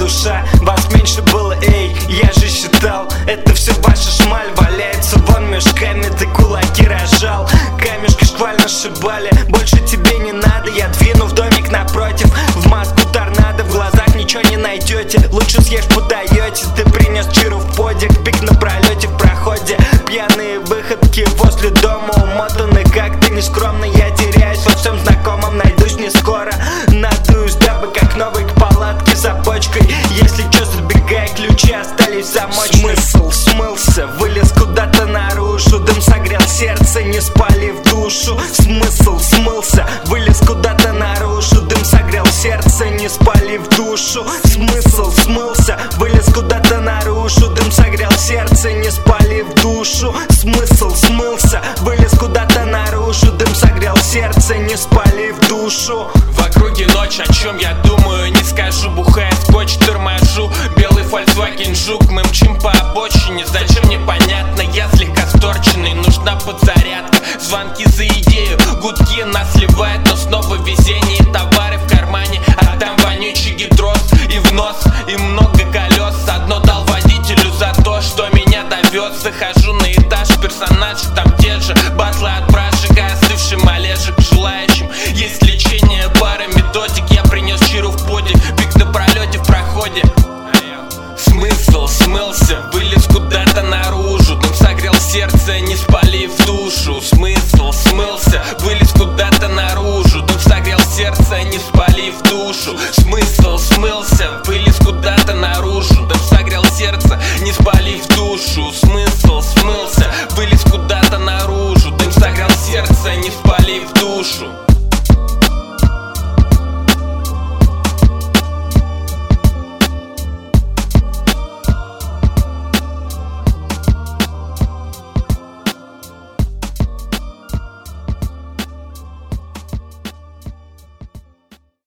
душа. Вас меньше было, эй, я же считал. Это все ваша шмаль, валяется вон мешками, ты кулаки рожал. Камешки шквально сшибали, больше тебе не надо. Я двину в домик напротив, в маску торнадо. В глазах ничего не найдете, лучше съешь подаете. Ты принес чиру в подик, пик на пролете в проходе. Пьяные выходки возле дома умотаны, как ты нескромно. Я теряюсь во всем знакомом, найдусь не скоро. Надуюсь, дабы как новый к палатке за бочкой. Если чё, забегай, ключи остались в замочной. Смысл смылся, вылез куда-то наружу. Дым согрел сердце, не спалив душу. Смысл смылся, вылез куда-то наружу. Дым согрел сердце, не спалив душу. Смысл смылся, вылез куда-то наружу. Дым согрел сердце, не спалив душу. Смысл смылся, вылез куда-то наружу. Дым согрел сердце, не спалив душу. В округе ночь, о чем я думаю, не скажу. Бухая скотч, торможу. Белый Volkswagen Жук, мы мчим по обочине. Зачем, непонятно, я слегка сторченный. Нужна подзарядка, звонки за идею. Гудки нас сливают, но снова везение. Товары в кармане, а там вонючий гидроз. И в нос, и много колес. Одно дал водителю за то, что меня довез. Захожу на этаж, персонажи там те же. Батлы от брашек, остывший малежик. Желающим есть лечение, пара методик. Я принес чиру в подик, пик на пролете в проходе. Смысл смылся, вылез куда-то наружу. Дым согрел сердце, не спалив душу. Смысл смылся, вылез куда-то наружу. Дым согрел сердце, не спалив душу. Смысл смылся, вылез куда-то наружу. Дым согрел сердце, не спалив душу. Смысл смылся, вылез куда-то наружу. Дым согрел сердце, не спалив душу.